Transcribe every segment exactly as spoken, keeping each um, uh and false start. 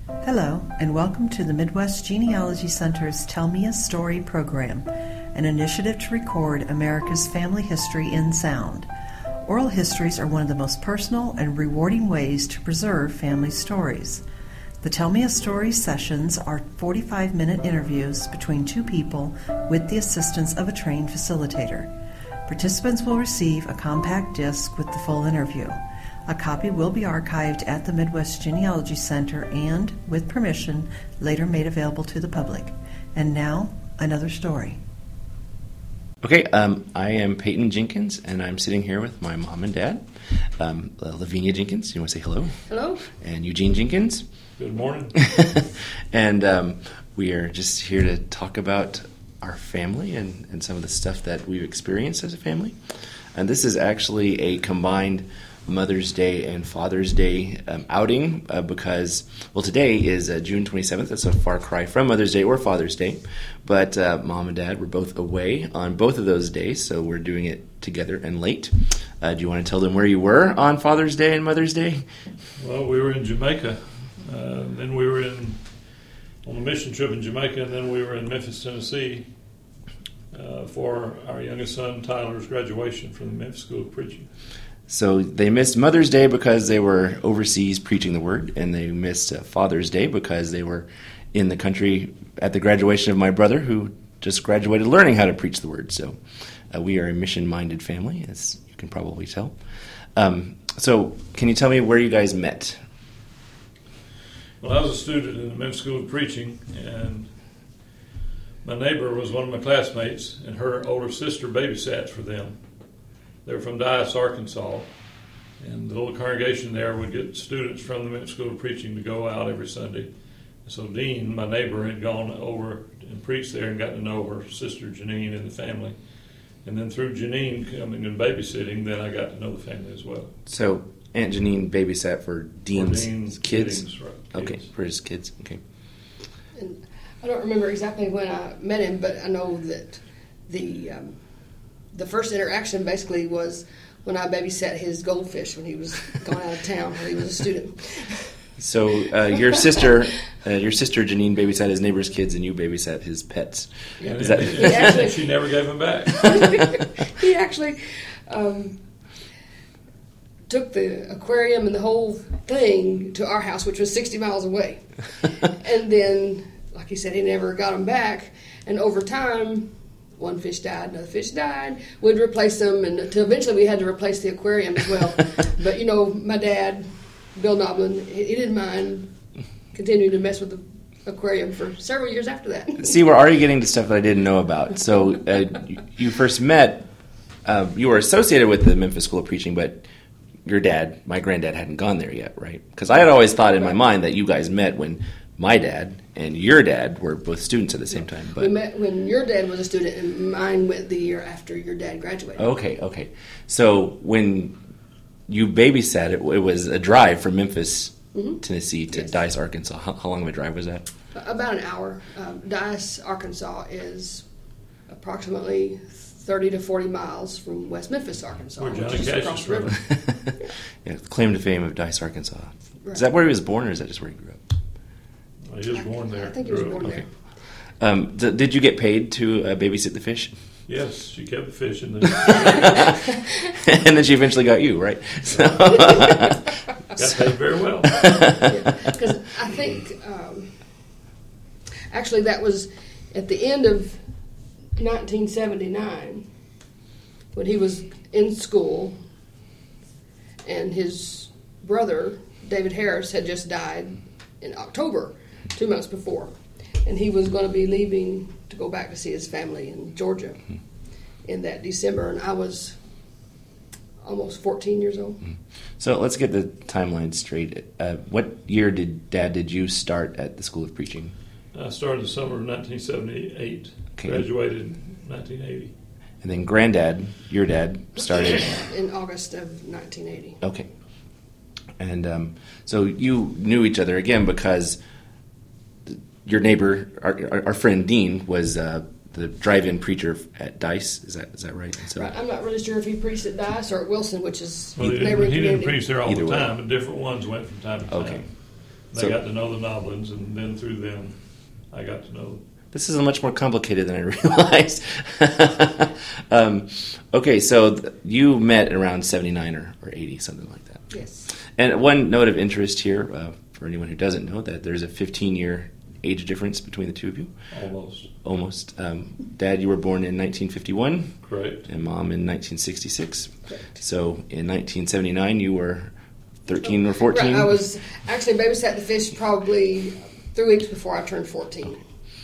Hello, and welcome to the Midwest Genealogy Center's Tell Me a Story program, an initiative to record America's family history in sound. Oral histories are one of the most personal and rewarding ways to preserve family stories. The Tell Me a Story sessions are forty-five minute interviews between two people with the assistance of a trained facilitator. Participants will receive a compact disc with the full interview. A copy will be archived at the Midwest Genealogy Center and, with permission, later made available to the public. And now, another story. Okay, um, I am Peyton Jenkins, and I'm sitting here with my mom and dad, um, uh, Lavinia Jenkins. You want to say hello? Hello. And Eugene Jenkins. Good morning. And um, we are just here to talk about our family and, and some of the stuff that we've experienced as a family. And this is actually a combined Mother's Day and Father's Day um, outing uh, because, well, today is uh, June twenty-seventh. That's a far cry from Mother's Day or Father's Day. But uh, Mom and Dad were both away on both of those days, so we're doing it together and late. Uh, do you want to tell them where you were on Father's Day and Mother's Day? Well, we were in Jamaica. Uh, then we were in on a mission trip in Jamaica, and then we were in Memphis, Tennessee uh, for our youngest son, Tyler's graduation from the Memphis School of Preaching. So they missed Mother's Day because they were overseas preaching the Word, and they missed uh, Father's Day because they were in the country at the graduation of my brother, who just graduated learning how to preach the Word. So uh, we are a mission-minded family, as you can probably tell. Um, so can you tell me where you guys met? Well, I was a student in the Memphis School of Preaching, and my neighbor was one of my classmates, and her older sister babysat for them. They were from Dice, Arkansas, and the little congregation there would get students from the Memphis School of Preaching to go out every Sunday. And so Dean, my neighbor, had gone over and preached there and got to know her sister Janine and the family. And then through Janine coming and babysitting, then I got to know the family as well. So Aunt Janine babysat for Dean's, for Dean's kids? kids right, okay, kids. for his kids. Okay. And I don't remember exactly when I met him, but I know that the um, the first interaction basically was when I babysat his goldfish when he was going out of town when he was a student. So uh, your sister, uh, your sister Janine babysat his neighbor's kids, and you babysat his pets. Yeah. Is that- And, and, actually, she never gave them back. he actually um, took the aquarium and the whole thing to our house, which was sixty miles away. And then, like he said, he never got them back. And over time, one fish died, another fish died. We'd replace them, and until eventually we had to replace the aquarium as well. But, you know, my dad, Bill Noblin, he, he didn't mind continuing to mess with the aquarium for several years after that. See, we're already getting to stuff that I didn't know about. So uh, you, you first met, uh, you were associated with the Memphis School of Preaching, but your dad, my granddad, hadn't gone there yet, right? Because I had always thought in my mind that you guys met when my dad and your dad were both students at the same time. But we met when your dad was a student, and mine went the year after your dad graduated. Okay, okay. So when you babysat, it, it was a drive from Memphis, mm-hmm. Tennessee to yes. Dice, Arkansas. How, how long of a drive was that? About an hour. Um, Dice, Arkansas is approximately thirty to forty miles from West Memphis, Arkansas. Where Johnny which is Cash across is the river. from. Yeah, claim to fame of Dice, Arkansas. Right. Is that where he was born, or is that just where he grew up? He was born there. I think he was born Okay. there. Um, d- did you get paid to uh, babysit the fish? Yes, she kept the fish in the... And then she eventually got you, right? So. Got paid very well. Because I think, um, actually, that was at the end of nineteen seventy-nine when he was in school, and his brother, David Harris, had just died in October, two months before. And he was going to be leaving to go back to see his family in Georgia mm-hmm. in that December. And I was almost fourteen years old. Mm-hmm. So let's get the timeline straight. Uh, what year did Dad, did you start at the School of Preaching? I started the summer of nineteen seventy-eight, okay. Graduated in nineteen eighty. And then Granddad, your dad, started... in August of nineteen eighty. Okay. And um, so you knew each other again because your neighbor, our, our friend Dean, was uh, the drive-in preacher at Dice. Is that is that right? So, right. I'm not really sure if he preached at Dice or at Wilson, which is well, he, neighboring didn't, he didn't community. preach there all Either the way. time, but different ones went from time to time. Okay. They So- got to know the Noblins, and then through them, I got to know them. This is much more complicated than I realized. um, okay, so th- you met around seventy-nine or, or eighty, something like that. Yes. And one note of interest here, uh, for anyone who doesn't know, that there's a fifteen-year age difference between the two of you. Almost. Almost. Um, Dad, you were born in nineteen fifty-one, Correct. and Mom in nineteen sixty-six. Correct. So in nineteen seventy-nine, you were thirteen or fourteen? Right, I was actually babysat the fish probably three weeks before I turned fourteen.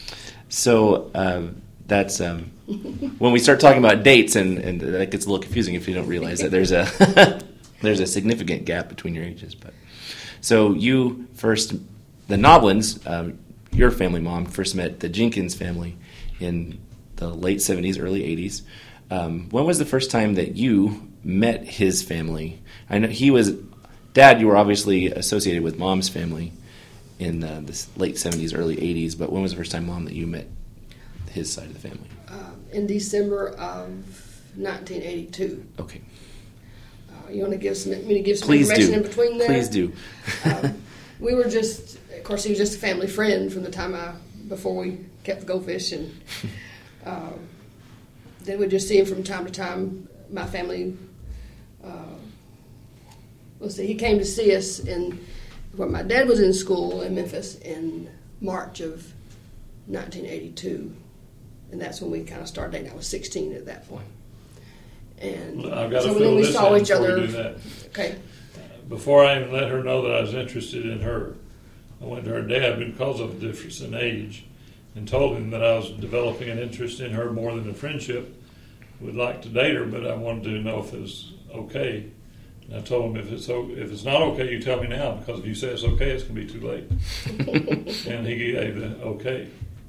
So um, that's um, when we start talking about dates, and, and that gets a little confusing if you don't realize that there's a there's a significant gap between your ages. But so you first, the Noblins, um, your family, Mom, first met the Jenkins family in the late seventies, early eighties. Um, when was the first time that you met his family? I know he was, Dad, you were obviously associated with Mom's family in uh, the late seventies, early eighties, but when was the first time, Mom, that you met his side of the family? Uh, in December of nineteen eighty-two. Okay. Uh, you want to give some, me to give some Please information do. in between there? Please do. um, we were just, of course, he was just a family friend from the time I, before we kept the goldfish, and uh, then we'd just see him from time to time. My family, uh, let's see, he came to see us in, when my dad was in school in Memphis in March of nineteen eighty-two, and that's when we kind of started dating. I was sixteen at that point. And I've got to so fill then we this saw in each before other. we do that. Okay. Before I even let her know that I was interested in her, I went to her dad because of the difference in age and told him that I was developing an interest in her more than a friendship. Would like to date her, but I wanted to know if it was okay. And I told him, if it's o- if it's not okay, you tell me now, because if you say it's okay, it's going to be too late. And he gave the okay.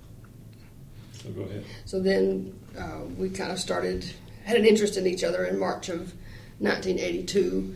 So go ahead. So then uh, we kind of started, had an interest in each other in March of nineteen eighty-two.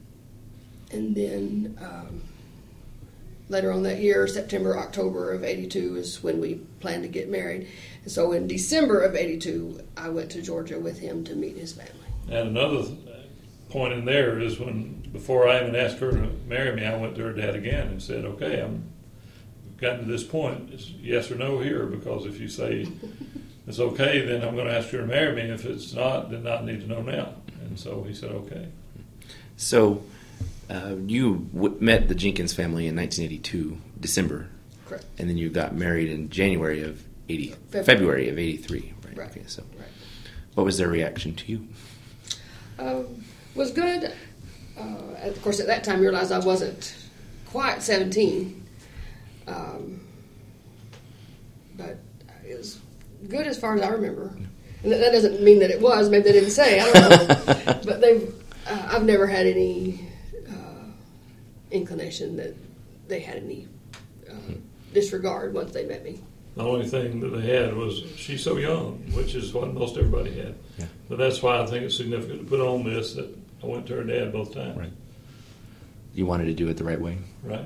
And then um, later on that year, September, October of eighty-two is when we planned to get married. And so in December of eighty-two, I went to Georgia with him to meet his family. And another th- point in there is when, before I even asked her to marry me, I went to her dad again and said, okay, I'm we've gotten to this point. It's yes or no here, because if you say it's okay, then I'm going to ask you to marry me. If it's not, then I need to know now. And so he said, okay. So uh, you w- met the Jenkins family in nineteen eighty-two, December. Correct. And then you got married in January of eighty, February, February of eighty-three. Right. Right. Okay, so Right. what was their reaction to you? Um, was good. Uh, of course, at that time, I realized I wasn't quite seventeen. Um, but it was good as far as I remember. And that, that doesn't mean that it was. Maybe they didn't say. I don't know. But they've. Uh, I've never had any uh, inclination that they had any uh, disregard once they met me. The only thing that they had was, she's so young, which is what most everybody had. Yeah. But that's why I think it's significant to put on this, that I went to her dad both times. Right. You wanted to do it the right way. Right.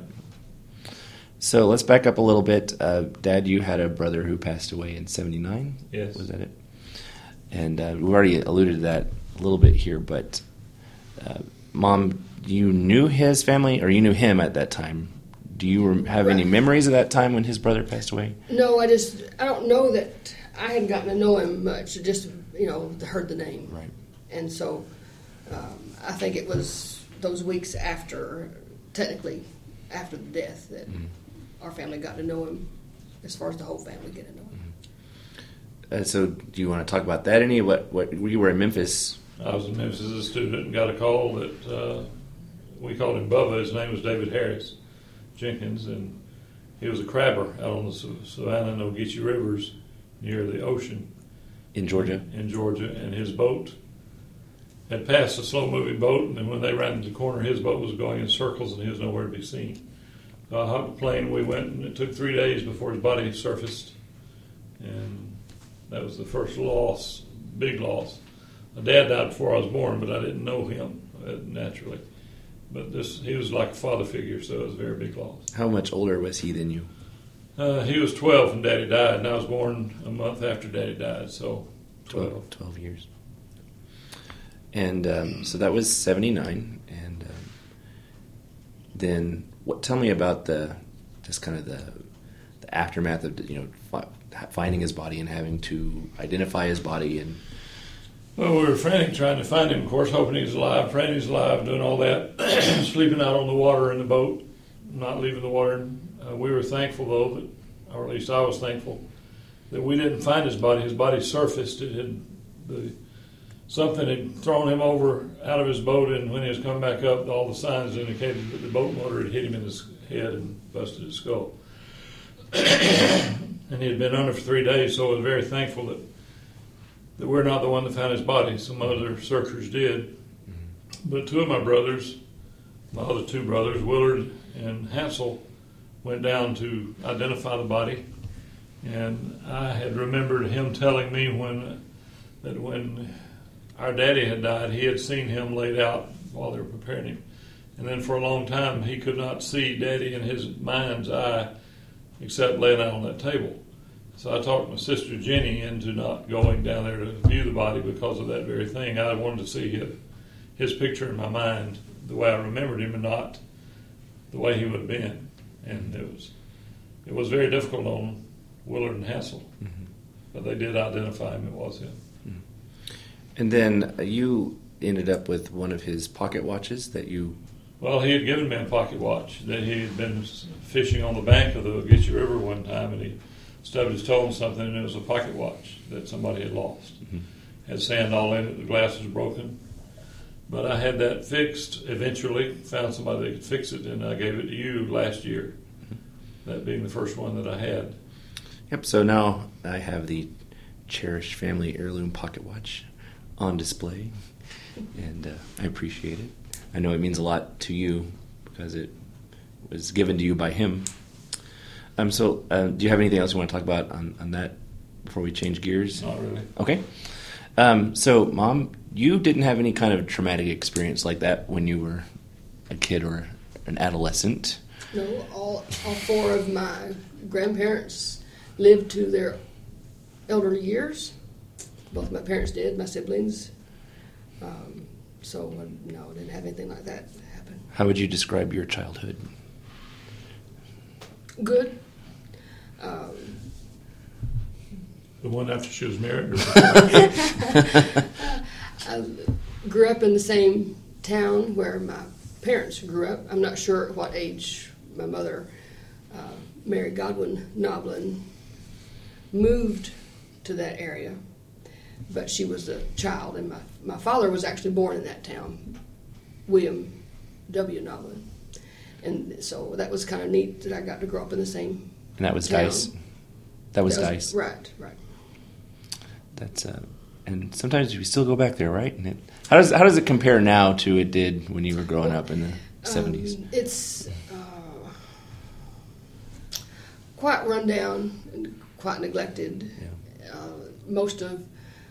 So let's back up a little bit. Uh, Dad, you had a brother who passed away in seventy-nine. Yes. Was that it? And uh, we've already alluded to that a little bit here, but uh, Mom, you knew his family, or you knew him at that time. Do you rem- have any Right. memories of that time when his brother passed away? No, I just I don't know that I hadn't gotten to know him much. Just you know heard the name, Right. and so um, I think it was those weeks after, technically after the death, that Mm-hmm. our family got to know him. As far as the whole family get to know him. Uh, so do you want to talk about that any? What what you were in Memphis? I was in Memphis as a student and got a call that uh, we called him Bubba. His name was David Harris Jenkins, and he was a crabber out on the Savannah and Ogeechee Rivers near the ocean In Georgia? In Georgia, and his boat had passed a slow-moving boat, and then when they ran the corner, his boat was going in circles, and he was nowhere to be seen. So I hopped the plane. We went, and it took three days before his body surfaced, and that was the first loss, big loss. My dad died before I was born, but I didn't know him uh, naturally. But this, he was like a father figure, so it was a very big loss. How much older was he than you? Uh, he was twelve when Daddy died, and I was born a month after Daddy died, so twelve. twelve years. And um, so that was seventy-nine. And um, then what? Tell me about the just kind of the the aftermath of you know fi- finding his body and having to identify his body and. Well, we were frantic trying to find him, of course, hoping he was alive, praying he's alive, doing all that, sleeping out on the water in the boat, not leaving the water. Uh, we were thankful, though, that, or at least I was thankful, that we didn't find his body. His body surfaced. It had the, something had thrown him over out of his boat, and when he was coming back up, all the signs indicated that the boat motor had hit him in his head and busted his skull. And he had been under for three days, so I was very thankful that that we're not the one that found his body. Some other searchers did. But two of my brothers, my other two brothers, Willard and Hansel, went down to identify the body. And I had remembered him telling me when that when our daddy had died, he had seen him laid out while they were preparing him. And then for a long time, he could not see Daddy in his mind's eye except laying out on that table. So I talked my sister Jenny into not going down there to view the body because of that very thing. I wanted to see his, his picture in my mind the way I remembered him and not the way he would have been. And it was it was very difficult on Willard and Hansel. Mm-hmm. But they did identify him. It was him. Mm-hmm. And then you ended up with one of his pocket watches that you... Well, he had given me a pocket watch. That he had been fishing on the bank of the Getchie River one time, and he stubbed his toe on something, and it was a pocket watch that somebody had lost. Mm-hmm. Had sand all in it, the glass was broken. But I had that fixed eventually, found somebody that could fix it, and I gave it to you last year, mm-hmm. that being the first one that I had. Yep, so now I have the cherished family heirloom pocket watch on display, and uh, I appreciate it. I know it means a lot to you because it was given to you by him. Um, so, uh, do you have anything else you want to talk about on, on that before we change gears? Not really. Okay. Um, so, Mom, you didn't have any kind of traumatic experience like that when you were a kid or an adolescent? No, all, all four of my grandparents lived to their elderly years. Both my parents did, my siblings. Um, so, no, I didn't have anything like that happen. How would you describe your childhood? Good. Um, the one after she was married? Or I grew up in the same town where my parents grew up. I'm not sure at what age my mother, uh, Mary Godwin Noblin, moved to that area, but she was a child, and my, my father was actually born in that town, William W. Noblin. And so that was kind of neat that I got to grow up in the same And that was town. Dice? That was That was- Dice? Right, right. That's uh, and sometimes we still go back there, right? And it, how does how does it compare now to it did when you were growing up in the seventies? Um, it's uh, quite run down and quite neglected. Yeah. Uh, most of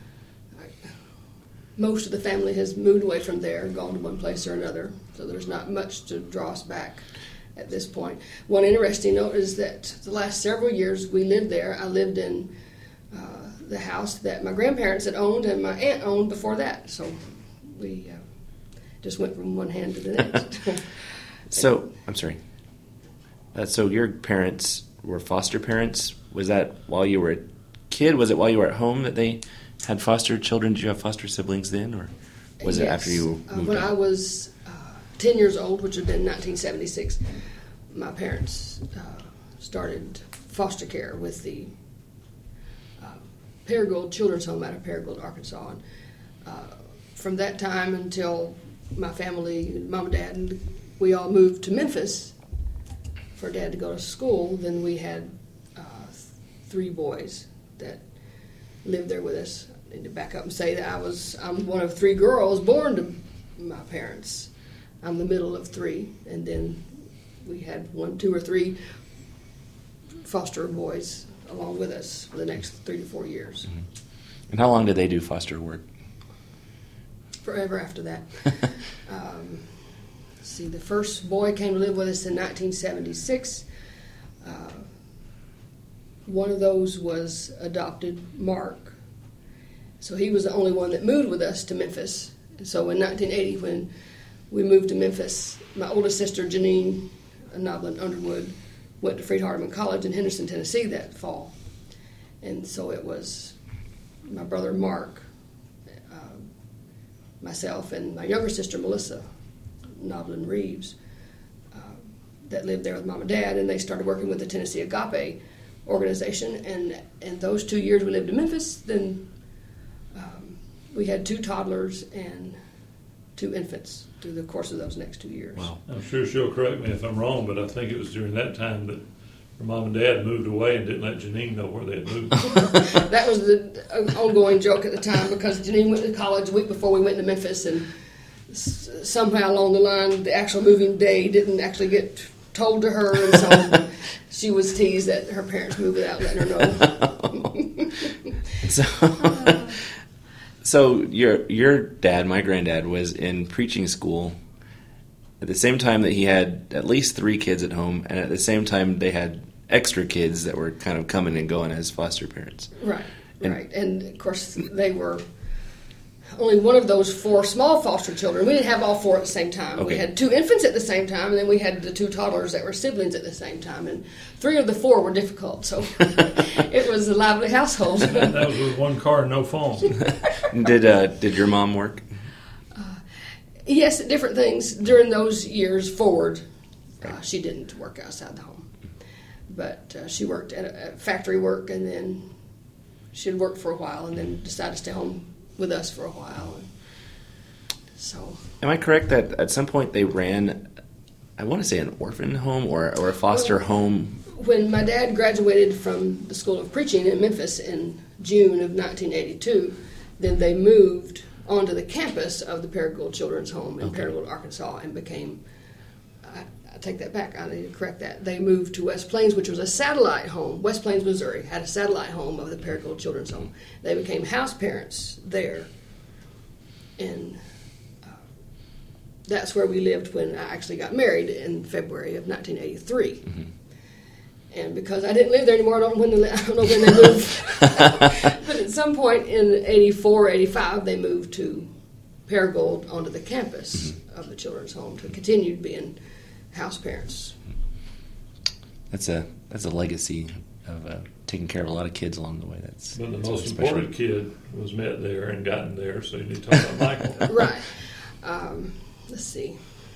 most of the family has moved away from there, gone to one place or another. So there's not much to draw us back at this point. One interesting note is that the last several years we lived there. I lived in uh, the house that my grandparents had owned and my aunt owned before that. So we uh, just went from one hand to the next. So, I'm sorry. Uh, so your parents were foster parents. Was that while you were a kid? Was it while you were at home that they had foster children? Did you have foster siblings then, or was it Yes. after you Uh, moved when out? I was uh, ten years old, which would have been nineteen seventy-six, my parents uh, started foster care with the uh, Paragould Children's Home out of Paragould, Arkansas. And, uh, from that time until my family, mom and dad, and we all moved to Memphis for dad to go to school, then we had uh, three boys that lived there with us. I need to back up and say that I was I'm one of three girls born to my parents. I'm the middle of three, and then we had one, two, or three foster boys along with us for the next three to four years. Mm-hmm. And how long did they do foster work? Forever after that. um, let's see, the first boy came to live with us in nineteen seventy-six. Uh, one of those was adopted, Mark. So he was the only one that moved with us to Memphis. And so in nineteen eighty, when we moved to Memphis, my oldest sister, Janine, Noblin Underwood went to Freed-Hardeman College in Henderson, Tennessee that fall. And so it was my brother Mark, uh, myself, and my younger sister Melissa Noblin Reeves uh, that lived there with Mom and Dad, and they started working with the Tennessee Agape organization. And, and those two years we lived in Memphis, then um, we had two toddlers and two infants through the course of those next two years. Wow. I'm sure she'll correct me if I'm wrong, but I think it was during that time that her mom and dad moved away and didn't let Janine know where they had moved. That was the uh, ongoing joke at the time, because Janine went to college a week before we went to Memphis, and s- somehow along the line the actual moving day didn't actually get told to her, and so she was teased that her parents moved without letting her know. so, so your your dad, my granddad, was in preaching school at the same time that he had at least three kids at home, and at the same time they had extra kids that were kind of coming and going as foster parents. Right, And- right. And, of course, they were only one of those four small foster children. We didn't have all four at the same time. We Okay. had two infants at the same time, and then we had the two toddlers that were siblings at the same time. And three of the four were difficult, so it was a lively household. And that was with one car and no phone. Did uh, did your mom work? Yes, different things during those years forward. Uh, she didn't work outside the home, but uh, she worked at, a, at factory work, and then she'd worked for a while, and then decided to stay home with us for a while. And so, Am I correct that at some point they ran, I want to say an orphan home or or a foster home? when my dad graduated from the School of Preaching in Memphis in June of nineteen eighty-two, then they moved onto the campus of the Paragould Children's Home in Okay. Paragould, Arkansas, and became, I, I take that back, I need to correct that. They moved to West Plains, which was a satellite home. West Plains, Missouri had a satellite home of the Paragould Children's Home. They became house parents there, and uh, that's where we lived when I actually got married in February of nineteen eighty-three. Mm-hmm. And because I didn't live there anymore, I don't, when they, I don't know when they moved. But at some point in eighty-four, eighty-five, they moved to Paragould onto the campus Mm-hmm. of the children's home to continue being house parents. That's a that's a legacy of uh, taking care of a lot of kids along the way. That's, But the that's most special. important kid was met there and gotten there, so you need to talk about Michael. Right. Um, let's see.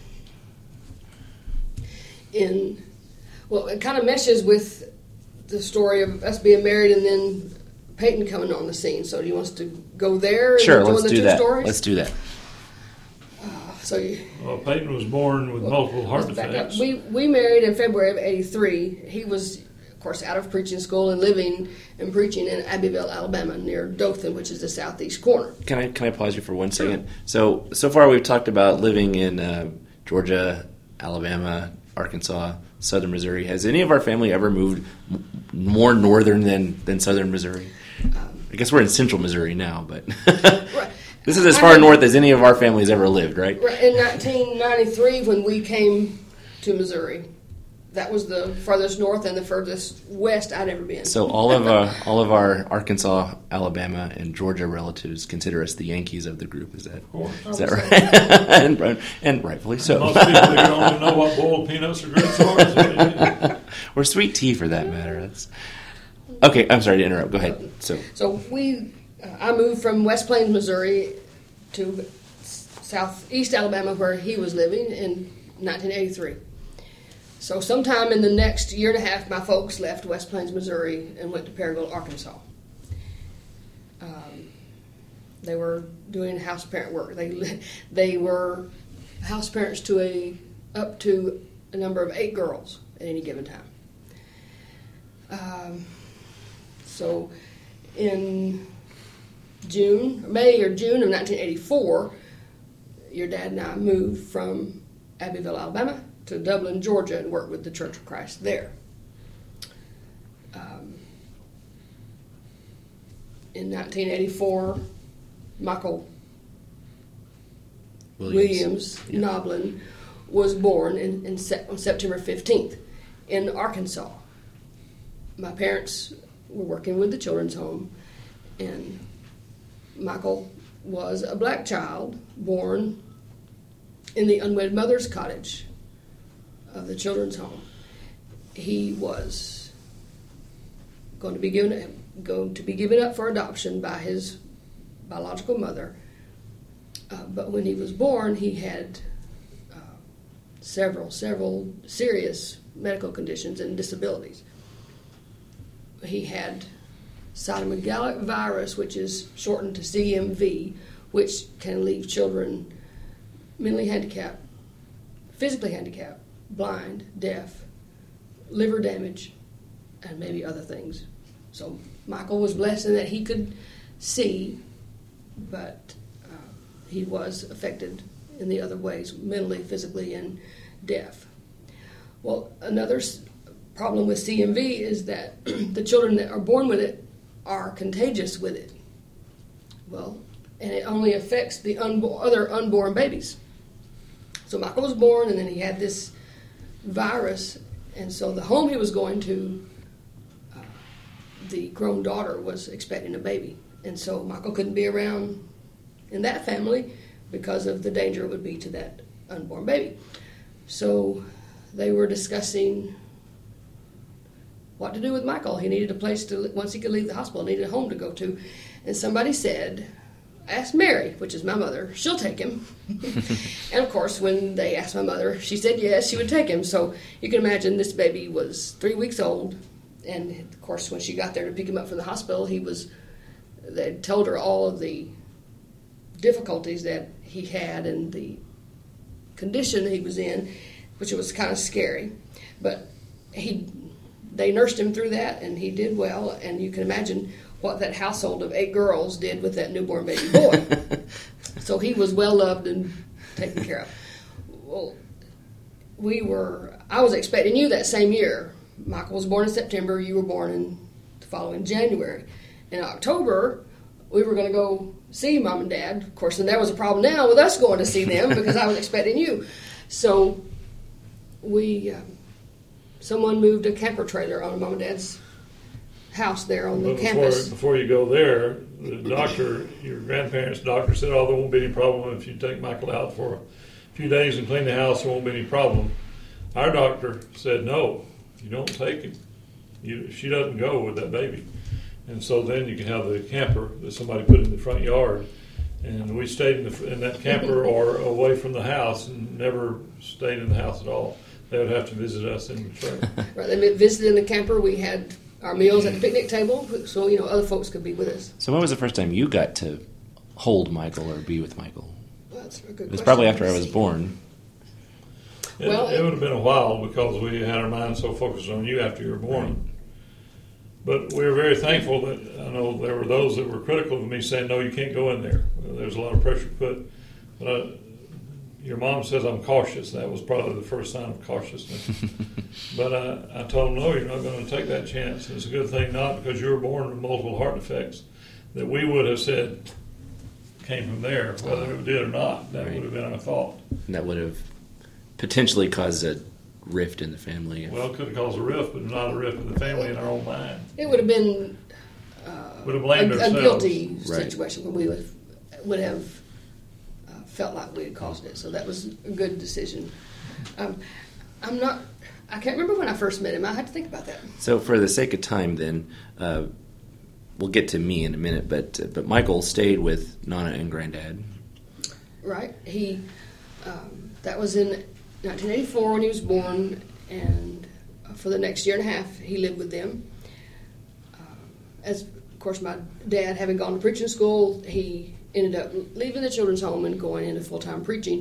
In well, it kind of meshes with the story of us being married and then Peyton coming on the scene. So do you want us to go there and Sure, join let's the do two that. stories? Let's do that. So you, Well, Peyton was born with multiple heart let's back up. defects. We we married in February of eighty-three. He was, of course, out of preaching school and living and preaching in Abbeville, Alabama, near Dothan, which is the southeast corner. Can I can I pause you for one second? So so far we've talked about living in uh, Georgia, Alabama, Arkansas, southern Missouri. Has any of our family ever moved m- more northern than, than southern Missouri? I guess we're in central Missouri now, but Right. this is as I far had- north as any of our families ever lived, right? Right, in nineteen ninety-three, when we came to Missouri, that was the farthest north and the furthest west I'd ever been. So all of uh, all of our Arkansas, Alabama, and Georgia relatives consider us the Yankees of the group. Is that course. is that right? and, and rightfully so. Most people here only know what boiled peanuts or grits are. Is what it is. Or sweet tea, for that matter. That's okay. I'm sorry to interrupt. Go ahead. So So we, uh, I moved from West Plains, Missouri, to s- southeast Alabama, where he was living, in nineteen eighty-three. So sometime in the next year and a half, my folks left West Plains, Missouri, and went to Paragould, Arkansas. Um, they were doing house parent work. They li- they were house parents to a up to a number of eight girls at any given time. Um, so in June, May or June of nineteen eighty-four, your dad and I moved from Abbeville, Alabama to Dublin, Georgia, and worked with the Church of Christ there. Um, in nineteen eighty-four, Michael Williams, Yeah. Noblin was born in, in sep- on September fifteenth in Arkansas. My parents were working with the children's home, and Michael was a black child born in the unwed mother's cottage of the children's home, he was going to be given going to be given up for adoption by his biological mother. Uh, but when he was born, he had uh, several, several serious medical conditions and disabilities. He had cytomegalic virus, which is shortened to C M V, which can leave children mentally handicapped, physically handicapped, blind, deaf, liver damage, and maybe other things. So Michael was blessed in that he could see, but uh, he was affected in the other ways, mentally, physically, and deaf. Well, another s- problem with C M V is that the children that are born with it are contagious with it. Well, and it only affects the unbo- other unborn babies. So Michael was born, and then he had this virus, and so the home he was going to, uh, the grown daughter was expecting a baby, and so Michael couldn't be around in that family because of the danger it would be to that unborn baby. So they were discussing what to do with Michael. He needed a place to, once he could leave the hospital, needed a home to go to, and somebody said, ask Mary, which is my mother, she'll take him. And of course, when they asked my mother, she said yes, she would take him. So you can imagine this baby was three weeks old, and of course, when she got there to pick him up from the hospital, he was, they told her all of the difficulties that he had and the condition he was in, which was kind of scary. But he, they nursed him through that, and he did well, and you can imagine what that household of eight girls did with that newborn baby boy. So he was well loved and taken care of. Well, we were, I was expecting you that same year. Michael was born in September, you were born in the following January. In October, we were going to go see Mom and Dad. Of course, and there was a problem now with us going to see them because I was expecting you. So we, uh, someone moved a camper trailer on Mom and Dad's house there on the But campus. Before, before you go there, the doctor, your grandparents' doctor said, oh, there won't be any problem if you take Michael out for a few days and clean the house, there won't be any problem. Our doctor said, no, you don't take him. You, she doesn't go with that baby. And so then you can have the camper that somebody put in the front yard. And we stayed in, the, in that camper or away from the house and never stayed in the house at all. They would have to visit us in the trailer. Right, they visited in the camper. We had our meals at the picnic table, so you know other folks could be with us. So when was the first time you got to hold Michael or be with Michael? Well, that's a good It was question. probably after I was born. It, Well, it would have been a while because we had our minds so focused on you after you were born. But we were very thankful that I know there were those that were critical of me saying, no, you can't go in there. There's a lot of pressure put. But I, your mom says I'm cautious. That was probably the first sign of cautiousness. But I, I told them, no, you're not going to take that chance. It's a good thing not because you were born with multiple heart defects that we would have said came from there, whether it did or not. That Right. would have been our thought. And that would have potentially caused a rift in the family. Well, it could have caused a rift, but not a rift in the family in our own mind. It would have been Would have a, blamed a ourselves. guilty Right. situation when we would would have uh, felt like we had caused it. So that was a good decision. Um, I'm not. I can't remember when I first met him. I had to think about that. So for the sake of time, then, uh, we'll get to me in a minute, but uh, but Michael stayed with Nana and Granddad. Right. He um, that was in nineteen eighty-four when he was born, and for the next year and a half he lived with them. Um, as of course my dad, having gone to preaching school, he ended up leaving the children's home and going into full-time preaching.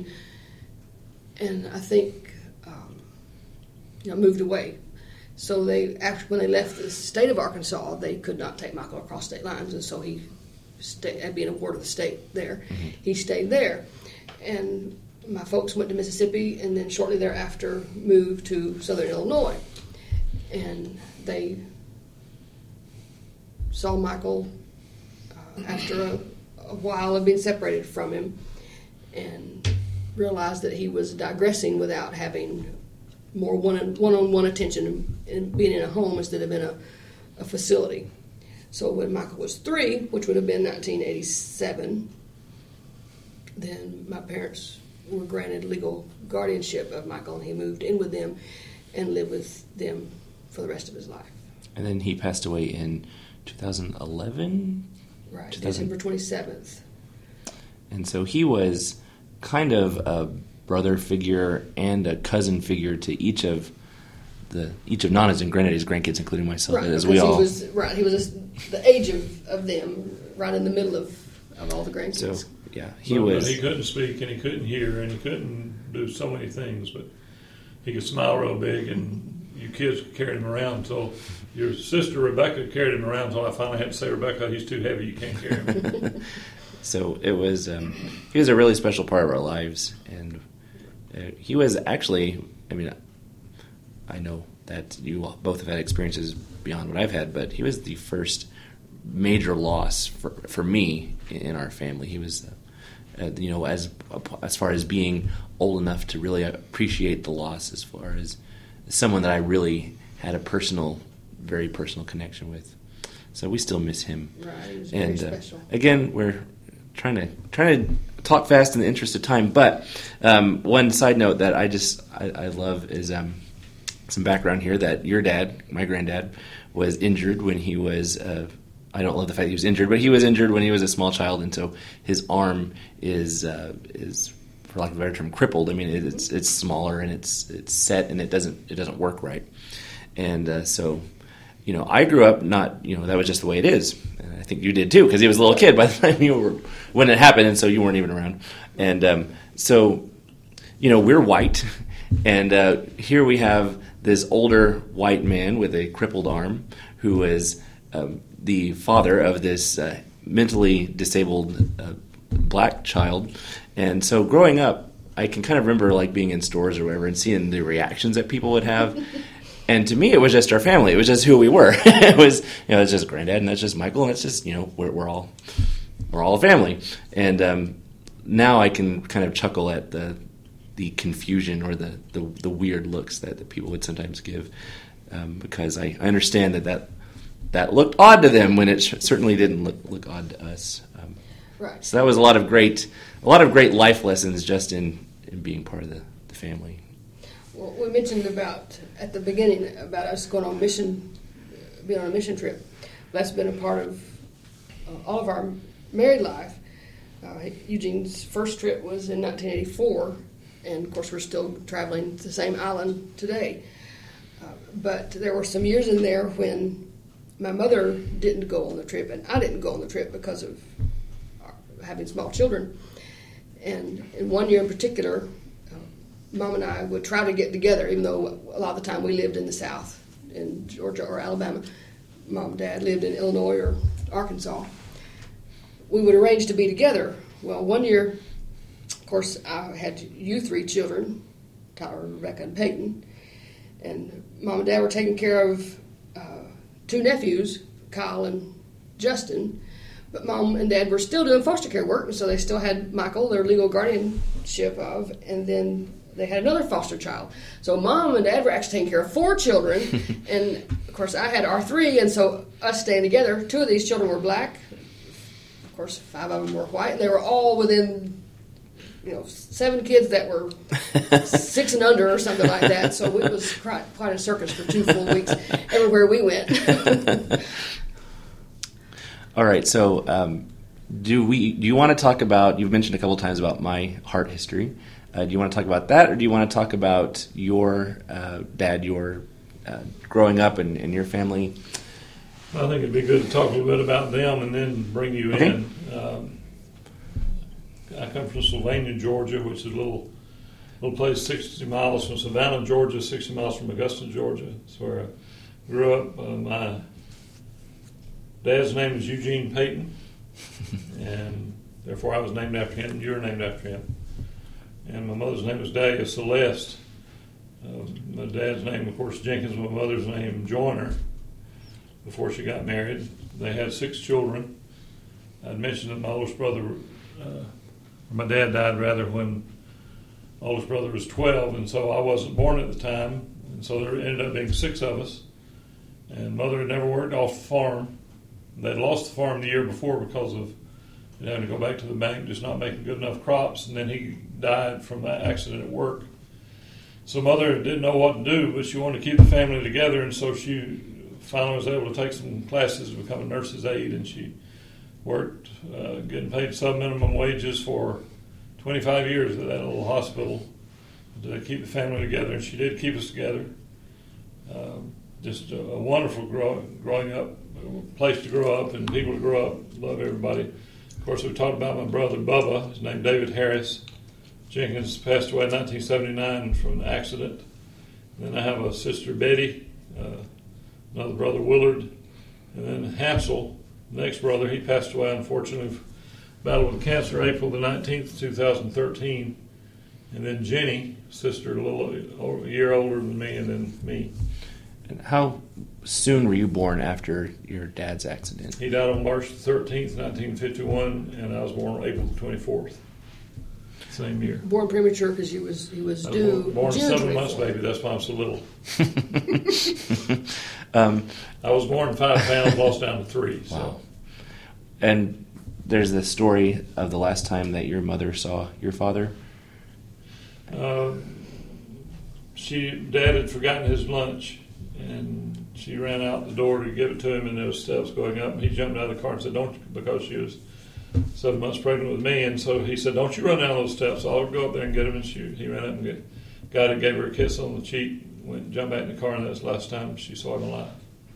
And I think um, you know moved away. So they after when they left the state of Arkansas, they could not take Michael across state lines, and so he stayed, being a ward of the state there, mm-hmm. he stayed there. And my folks went to Mississippi, and then shortly thereafter moved to Southern Illinois. And they saw Michael uh, after a, a while of being separated from him, and realized that he was digressing without having more one one-on-one attention and, and being in a home instead of in a, a facility. So when Michael was three, which would have been nineteen eighty-seven, then my parents were granted legal guardianship of Michael, and he moved in with them and lived with them for the rest of his life. And then he passed away in two thousand eleven? Right, two thousand December twenty-seventh. And so he was kind of a brother figure and a cousin figure to each of the each of Nana's and Granddaddy's grandkids, including myself, Right, as because we all. he was, right, he was just the age of, of them, right in the middle of, of all the grandkids. So yeah, he So, was. But he couldn't speak and he couldn't hear and he couldn't do so many things, but he could smile real big, and you kids carried him around until your sister Rebecca carried him around until I finally had to say, Rebecca, he's too heavy, you can't carry him. So it was. Um, he was a really special part of our lives, and uh, he was actually. I mean, I know that you both have had experiences beyond what I've had, but he was the first major loss for for me in our family. He was, uh, uh, you know, as as far as being old enough to really appreciate the loss, as far as someone that I really had a personal, very personal connection with. So we still miss him. Right, he was and very uh, special. again, we're trying to trying to talk fast in the interest of time. But um, one side note that I just I, I love is um, some background here that your dad, my granddad, was injured when he was. Uh, I don't love the fact he was injured, but he was injured when he was a small child, and so his arm is uh, is, for lack of a better term, crippled. I mean, it, it's it's smaller and it's it's set and it doesn't it doesn't work right, and uh, so. You know, I grew up not, you know, that was just the way it is. And I think you did too, because he was a little kid by the time you were, when it happened, and so you weren't even around. And um, so, you know, we're white, and uh, here we have this older white man with a crippled arm who is um, the father of this uh, mentally disabled uh, black child. And so growing up, I can kind of remember like being in stores or whatever and seeing the reactions that people would have. And to me, it was just our family. It was just who we were. It was, you know, it's just Granddad, and that's just Michael, and it's just, you know, we're, we're all, we're all a family. And um, now I can kind of chuckle at the, the confusion or the, the, the weird looks that, that people would sometimes give, um, because I, I understand that, that that looked odd to them when it sh- certainly didn't look look odd to us. Um, right. So that was a lot of great, a lot of great life lessons just in, in being part of the, the family. Well, we mentioned about, at the beginning, about us going on mission, being on a mission trip. That's been a part of uh, all of our married life. Uh, Eugene's first trip was in nineteen eighty-four, and of course we're still traveling to the same island today. Uh, but there were some years in there when my mother didn't go on the trip, and I didn't go on the trip because of our, having small children. And in one year in particular, Mom and I would try to get together, even though a lot of the time we lived in the South, in Georgia or Alabama. Mom and Dad lived in Illinois or Arkansas. We would arrange to be together. Well, one year, of course, I had you three children, Tyler, Rebecca, and Peyton. And Mom and Dad were taking care of uh, two nephews, Kyle and Justin. But Mom and Dad were still doing foster care work, and so they still had Michael, their legal guardianship of, and then they had another foster child. So Mom and Dad were actually taking care of four children, and of course I had our three, and so us staying together, two of these children were black, of course five of them were white, and they were all within, you know, seven kids that were six and under or something like that, so it was quite, quite a circus for two full weeks everywhere we went. All right, so um, do we? Do you want to talk about, you've mentioned a couple times about my heart history. Uh, do you want to talk about that, or do you want to talk about your uh, dad, your uh, growing up and, and your family? I think it'd be good to talk a little bit about them and then bring you okay. in. Um, I come from Sylvania, Georgia, which is a little little place sixty miles from Savannah, Georgia, sixty miles from Augusta, Georgia. That's where I grew up. Uh, my dad's name is Eugene Payton, and therefore I was named after him. You were named after him. And my mother's name was Dahlia Celeste. Uh, my dad's name, of course, Jenkins. My mother's name, Joyner, before she got married. They had six children. I'd mentioned that my oldest brother, uh, my dad died rather when my oldest brother was twelve, and so I wasn't born at the time. And so there ended up being six of us. And Mother had never worked off the farm. They'd lost the farm the year before because of and having to go back to the bank, just not making good enough crops, and then he died from that accident at work. So Mother didn't know what to do, but she wanted to keep the family together, and so she finally was able to take some classes to become a nurse's aide, and she worked uh, getting paid sub-minimum wages for twenty-five years at that little hospital to keep the family together, and she did keep us together. Um, just a, a wonderful grow, growing up, a place to grow up and people to grow up, love everybody. Of course, we talked about my brother Bubba, his name David Harris. Jenkins passed away in nineteen seventy-nine from an accident. And then I have a sister Betty, uh, another brother Willard, and then Hansel, the next brother, he passed away unfortunately, battled with cancer April the nineteenth, two thousand thirteen. And then Jenny, sister, a little a year older than me, and then me. And how soon were you born after your dad's accident? He died on March the thirteenth, nineteen fifty-one, and I was born on April the twenty-fourth, same year. Born premature because he was he was I due. was born a June seven months twenty-fourth. baby. That's why I'm so little. um, I was born five pounds, lost down to three. So. Wow. And there's the story of the last time that your mother saw your father. Uh, she, Dad had forgotten his lunch, and she ran out the door to give it to him, and there was steps going up, and he jumped out of the car and said, "Don't," because she was seven months pregnant with me, and so he said, "Don't you run down those steps. I'll go up there and get him." And she, he ran up and get, got it, gave her a kiss on the cheek, went, jumped back in the car, and that's the last time she saw him alive.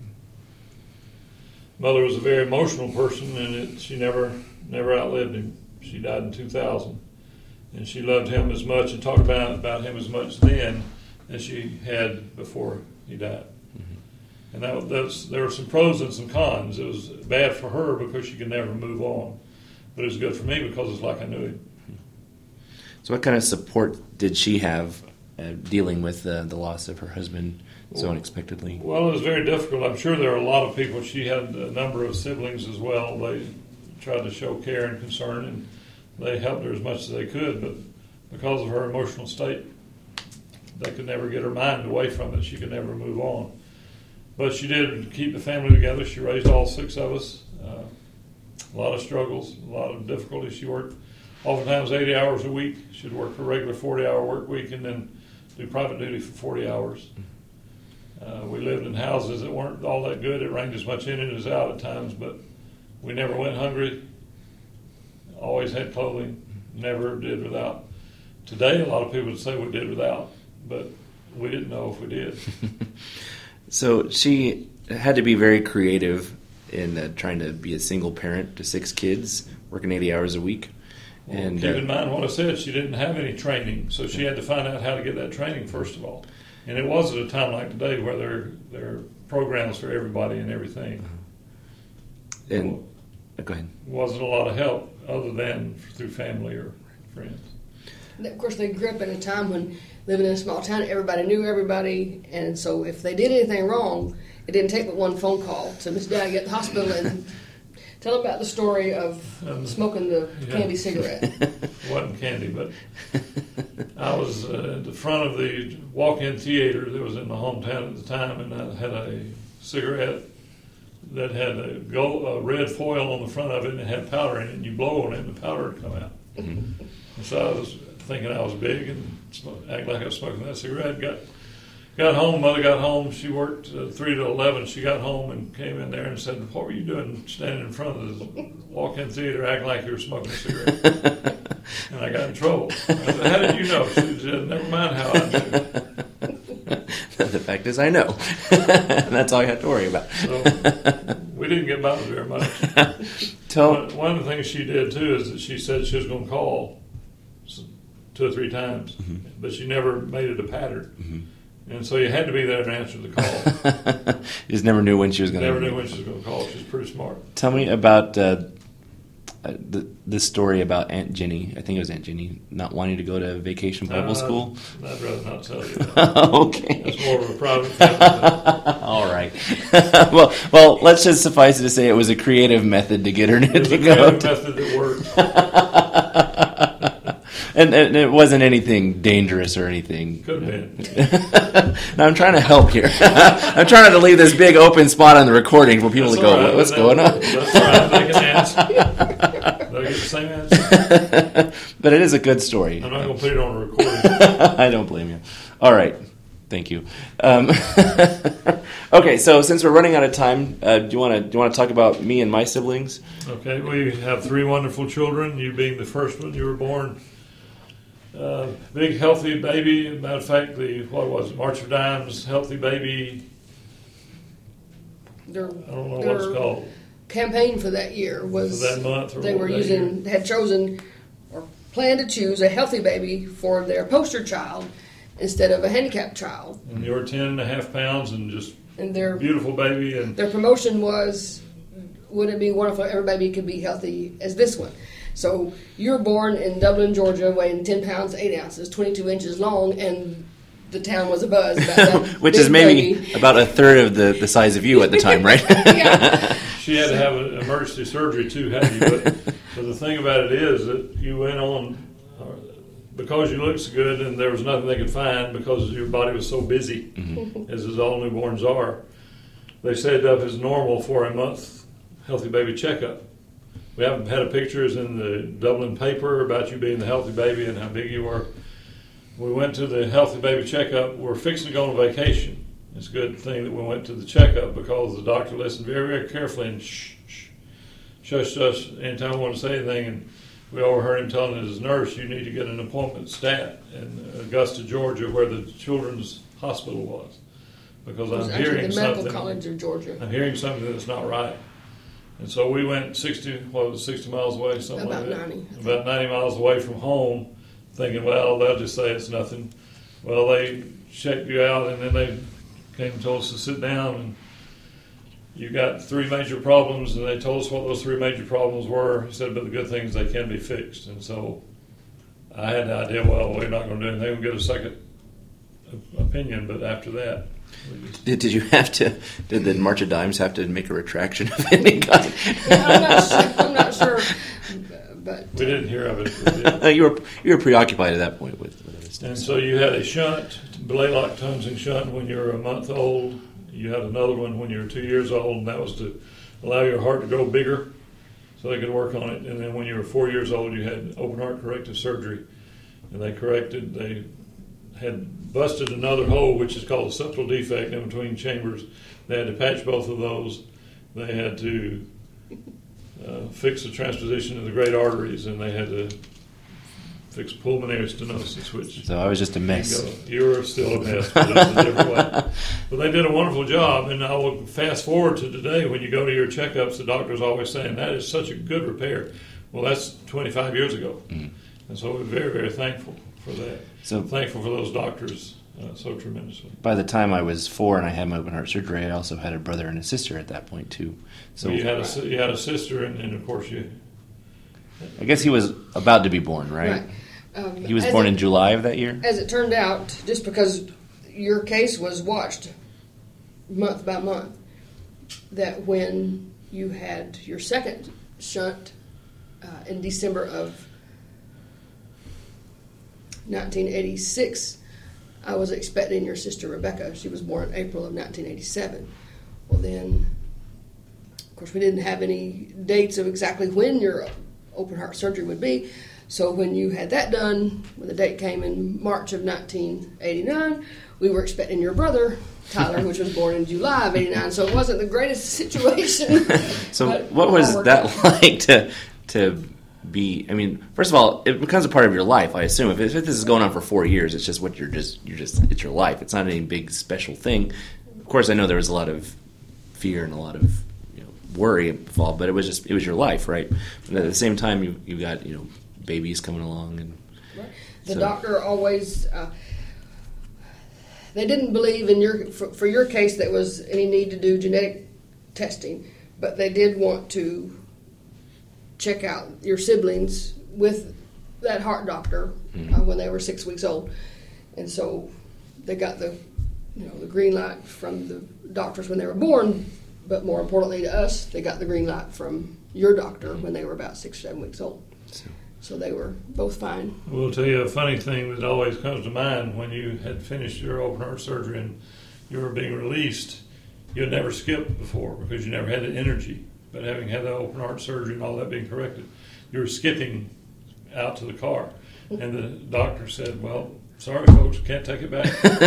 Mother was a very emotional person, and it, she never, never outlived him. She died in two thousand. And she loved him as much and talked about, about him as much then as she had before he died. Mm-hmm. And that, that's, there were some pros and some cons. It was bad for her because she could never move on. But it was good for me because it's like I knew him. So what kind of support did she have uh, dealing with uh, the loss of her husband so well, unexpectedly? Well, it was very difficult. I'm sure there are a lot of people. She had a number of siblings as well. They tried to show care and concern, and they helped her as much as they could, but because of her emotional state, they could never get her mind away from it. She could never move on. But she did keep the family together. She raised all six of us. Uh, a lot of struggles, a lot of difficulties. She worked oftentimes eighty hours a week. She'd work a regular forty-hour work week and then do private duty for forty hours. Uh, we lived in houses that weren't all that good. It rained as much in it as out at times, but we never went hungry. Always had clothing, never did without. Today, a lot of people would say we did without, but we didn't know if we did. So she had to be very creative in uh, trying to be a single parent to six kids, working eighty hours a week. Well, and keep uh, in mind what I said, she didn't have any training, so she had to find out how to get that training first of all. And it was at a time like today where there, there are programs for everybody and everything. And well, uh, go ahead. Wasn't a lot of help other than through family or friends. Of course, they grew up in a time when living in a small town, everybody knew everybody, and so if they did anything wrong, it didn't take but one phone call to Miss Daggy at the hospital and tell them about the story of um, smoking the yeah. candy cigarette. It wasn't candy, but I was uh, at the front of the walk-in theater that was in my hometown at the time, and I had a cigarette that had a, gold, a red foil on the front of it, and it had powder in it, and you blow on it, and the powder would come out. Mm-hmm. And so I was thinking I was big and act like I was smoking that cigarette. Got got home, Mother got home. She worked uh, three to eleven. She got home and came in there and said, "What were you doing standing in front of the walk-in theater acting like you were smoking a cigarette?" And I got in trouble. I said, "How did you know?" She said, "Never mind how I knew." The fact is, I know. That's all you have to worry about. So we didn't get by very much. Tell one, one of the things she did, too, is that she said she was going to call two or three times, mm-hmm. but she never made it a pattern. Mm-hmm. And so you had to be there to answer the call. You just never knew when she was going to Never knew when she was going to call. She was pretty smart. Tell me about uh, uh, the, this story about Aunt Jenny. I think it was Aunt Jenny not wanting to go to vacation Bible uh, school. I'd rather not tell you that. Okay. That's more of a private family. All right. well, well, let's just suffice it to say it was a creative method to get her to, It was to a go. creative To... method that worked. and, and it wasn't anything dangerous or anything. Could have been. Now, I'm trying to help here. I'm trying to leave this big open spot on the recording for people That's to go, right. what's That, going on? That's all right. They can ask. They get the same answer? But it is a good story. I'm not going to put it on a recording. I don't blame you. All right. Thank you. Um, okay, so since we're running out of time, uh, do you want to do you want to talk about me and my siblings? Okay, we have three wonderful children. You being the first one, you were born uh, big, healthy baby. Matter of fact, the what was it, March of Dimes healthy baby. Their, I don't know their what it's called. campaign for that year was For that month or they were that using had chosen or planned to choose a healthy baby for their poster child instead of a handicapped child. And you were ten and a half pounds and just And their beautiful baby. And their promotion was, wouldn't it be wonderful if every baby could be healthy as this one? So you were born in Dublin, Georgia, weighing ten pounds, eight ounces, twenty-two inches long, and the town was abuzz about that. Which big is maybe baby. about a third of the, the size of you at the time, right? Yeah. she had to have an emergency surgery too, hadn't you? But, but the thing about it is that you went on, uh, because you looked so good and there was nothing they could find because your body was so busy, mm-hmm. as, as all newborns are, they set it up as normal for a month healthy baby checkup. We haven't had a pictures in the Dublin paper about you being the healthy baby and how big you were. We went to the healthy baby checkup. We're fixing to go on vacation. It's a good thing that we went to the checkup because the doctor listened very, very carefully and shh, shh, shush, shush, anytime we want to say anything. And we overheard him telling his nurse, you need to get an appointment at STAT in Augusta, Georgia, where the children's hospital was. Because It was I'm actually hearing the Medical something. College of Georgia. I'm hearing something that's not right. And so we went sixty, what was it, sixty miles away, something About like that. ninety. About ninety miles away from home, thinking, well, they'll just say it's nothing. Well, they checked you out, and then they came and told us to sit down, and you got three major problems, and they told us what those three major problems were. He said, but the good thing is they can be fixed. And so I had the idea, well, we're not going to do anything. We'll get a second opinion, but after that, Did, did you have to, did the March of Dimes have to make a retraction of any kind? Yeah, I'm not sure. I'm not sure but we didn't hear of it. you were you were preoccupied at that point with, with other stuff. And so you had a shunt, Blaylock Tungsten shunt when you were a month old. You had another one when you were two years old, and that was to allow your heart to grow bigger so they could work on it. And then when you were four years old, you had open heart corrective surgery. And they corrected, they had busted another hole, which is called a septal defect in between chambers. They had to patch both of those. They had to uh, fix the transposition of the great arteries, and they had to fix pulmonary stenosis, which... So I was just a mess. You, you were still a mess, but it was a different way. But they did a wonderful job, and I will fast forward to today. When you go to your checkups, the doctor's always saying, that is such a good repair. Well, that's twenty-five years ago. Mm-hmm. And so we're very, very thankful for that. So thankful for those doctors uh, so tremendously. By the time I was four and I had my open heart surgery, I also had a brother and a sister at that point too. So well, you had a you had a sister, and, and of course you. I guess he was about to be born, right? Right. Um, he was born it, in July of that year? As it turned out, just because your case was watched month by month, that when you had your second shunt uh, in December of nineteen eighty-six, I was expecting your sister Rebecca. She was born in April of nineteen eighty-seven. Well, then, of course, we didn't have any dates of exactly when your open heart surgery would be. So when you had that done, when the date came in March of nineteen eighty-nine, we were expecting your brother, Tyler, which was born in July of eighty-nine. So it wasn't the greatest situation. So what was that out. like to to be? I mean, first of all, it becomes a part of your life. I assume if, if this is going on for four years, it's just what you're just you're just it's your life. It's not any big special thing. Of course, I know there was a lot of fear and a lot of you know, worry involved, but it was just it was your life, right? But at the same time, you you got you know. babies coming along, and right. The so. doctor always uh, they didn't believe in your for, for your case there was any need to do genetic testing, but they did want to check out your siblings with that heart doctor mm-hmm. uh, when they were six weeks old, and so they got the you know the green light from the doctors when they were born, but more importantly to us, they got the green light from your doctor when they were about six or seven weeks old. So. So they were both fine. We'll tell you a funny thing that always comes to mind when you had finished your open heart surgery and you were being released. You had never skipped before because you never had the energy. But having had the open heart surgery and all that being corrected, you were skipping out to the car. And the doctor said, well, sorry, folks, can't take it back.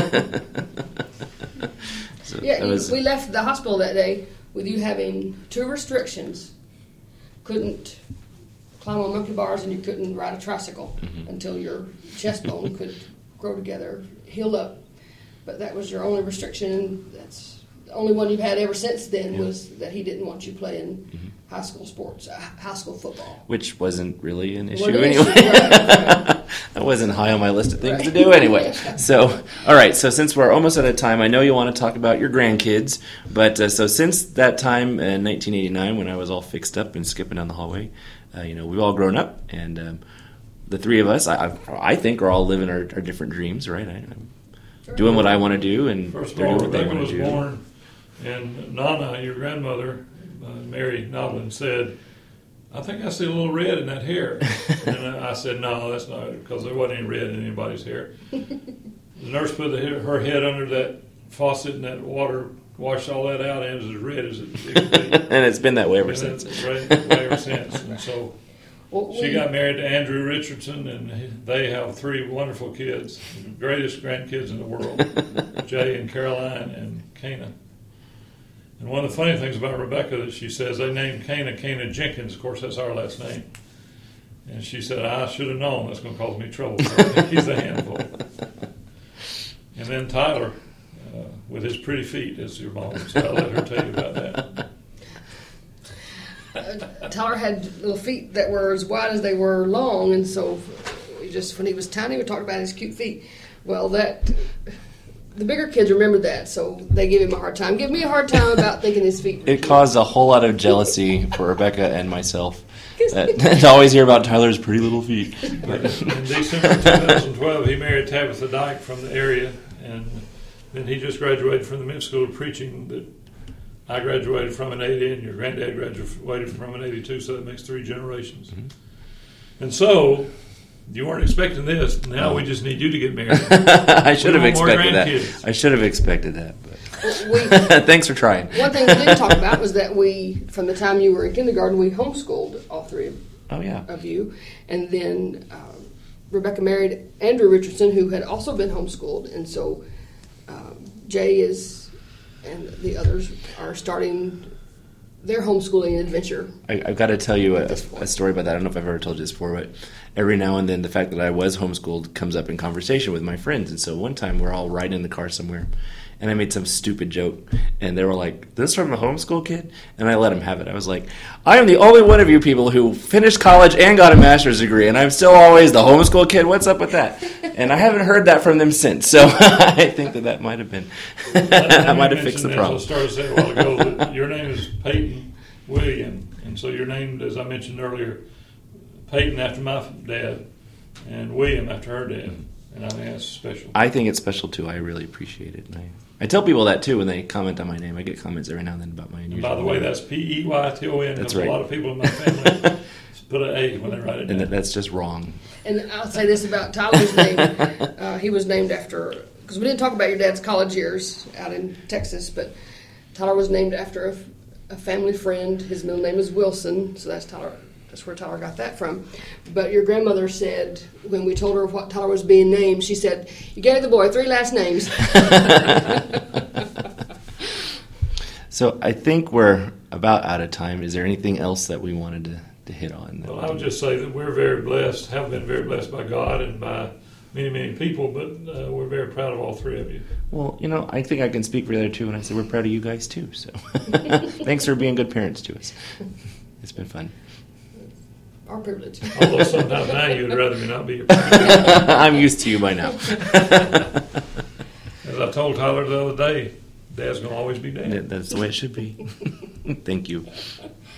So Yeah, that was, we left the hospital that day with you having two restrictions. Couldn't climb on monkey bars and you couldn't ride a tricycle Mhm. until your chest bone could grow together, heal up. But that was your only restriction. That's the only one you've had ever since then, Yeah. was that he didn't want you playing Mhm. high school sports, uh, high school football. which wasn't really an issue Wasn't an anyway. issue, right, right. That wasn't high on my list of things Right. to do anyway. So, all right. So since we're almost out of time, I know you want to talk about your grandkids. But uh, so since that time in nineteen eighty-nine, when I was all fixed up and skipping down the hallway, uh, you know, we've all grown up, and um, the three of us, I, I I think, are all living our, our different dreams, right? I, I'm doing what I want to do, and First of they're all, doing what they Rebecca want was to do. born, and Nana, your grandmother, uh, Mary Noblin, said, I think I see a little red in that hair. And I said, no, that's not, because there wasn't any red in anybody's hair. The nurse put the, her head under that faucet, and that water washed all that out, and it was as red as it, it could be. And it's been that way ever And since. it's right that way ever since. And so Well, she we- got married to Andrew Richardson, and they have three wonderful kids, the greatest grandkids in the world, Jay and Caroline and Cana. And one of the funny things about Rebecca that she says, they named Cana Cana Jenkins. Of course, that's our last name. And she said, I should have known that's going to cause me trouble. So I think he's a handful. And then Tyler, uh, with his pretty feet, is your mom. So I'll let her tell you about that. Uh, Tyler had little feet that were as wide as they were long, and so we just when he was tiny, we talked about his cute feet. Well, that the bigger kids remembered that, so they give him a hard time. Give me a hard time about thinking his feet were It cute. caused a whole lot of jealousy for Rebecca and myself. Uh, to always hear about Tyler's pretty little feet. But, In December twenty twelve, he married Tabitha Dyke from the area, and then he just graduated from the men's school of preaching that I graduated from in eighty, and your granddad graduated from in eighty-two, so that makes three generations. Mhm. And so, you weren't expecting this. Now we just need you to get married. I should We have want more expected that. grandkids. I should have expected that. But We, thanks for trying. one thing we didn't talk about was that we, from the time you were in kindergarten, we homeschooled all three of, Oh yeah. of you, and then uh, Rebecca married Andrew Richardson, who had also been homeschooled, and so um, Jay is and the others are starting their homeschooling adventure. I, I've got to tell you a, At this point. a story about that. I don't know if I've ever told you this before, but every now and then the fact that I was homeschooled comes up in conversation with my friends. And so one time we're all riding in the car somewhere, and I made some stupid joke, and they were like, "This from a homeschool kid?" And I let them have it. I was like, "I am the only one of you people who finished college and got a master's degree, and I'm still always the homeschool kid. What's up with that?" And I haven't heard that from them since. So I think that that might have been that might have fixed the problem. I started to say a while ago that your name is Peyton William, and so you're named, as I mentioned earlier, Peyton after my dad, and William after her dad, and I think that's special. I think it's special too. I really appreciate it. And I, I tell people that too when they comment on my name. I get comments every now and then about my And unusual by the way, name. that's P E Y T O N. That's because right. A lot of people in my family put an A when they write it And down. that, that's just wrong. And I'll say this about Tyler's name. Uh, he was named after, because we didn't talk about your dad's college years out in Texas, but Tyler was named after a, a family friend. His middle name is Wilson, so that's Tyler. That's where Tyler got that from. But your grandmother said, when we told her what Tyler was being named, she said, "You gave the boy three last names." So I think we're about out of time. Is there anything else that we wanted to, to hit on? that Well, we I would didn't? just say that we're very blessed, have been very blessed by God and by many, many people, but uh, we're very proud of all three of you. Well, you know, I think I can speak for the other two when I say we're proud of you guys too. So thanks for being good parents to us. It's been fun. Our privilege. Although sometimes now you'd rather me not be your parent. I'm used to you by now. As I told Tyler the other day, Dad's going to always be Dad. That's the way it should be. Thank you.